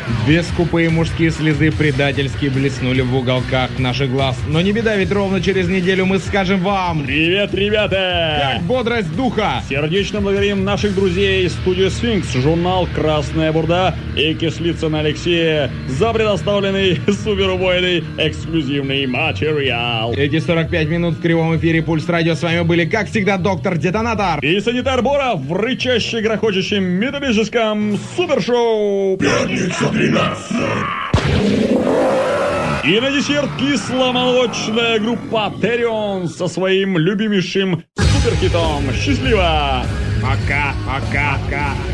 Бескупые мужские слезы предательски блеснули в уголках наших глаз. Но не беда, ведь ровно через неделю мы скажем вам... Привет, ребята! Как бодрость духа! Сердечно благодарим наших друзей из студии «Сфинкс», журнал «Красная бурда» и Кислицына Алексея за предоставленный суперубойный эксклюзивный материал. Эти 45 минут в кривом эфире «Пульс Радио» с вами были, как всегда, доктор Детонатор и санитар Бора в рычаще-грохочущем металлическом супершоу Пятница 13. И на десерт кисломолочная группа Терион со своим любимейшим суперхитом. Счастливо! Пока, пока, пока.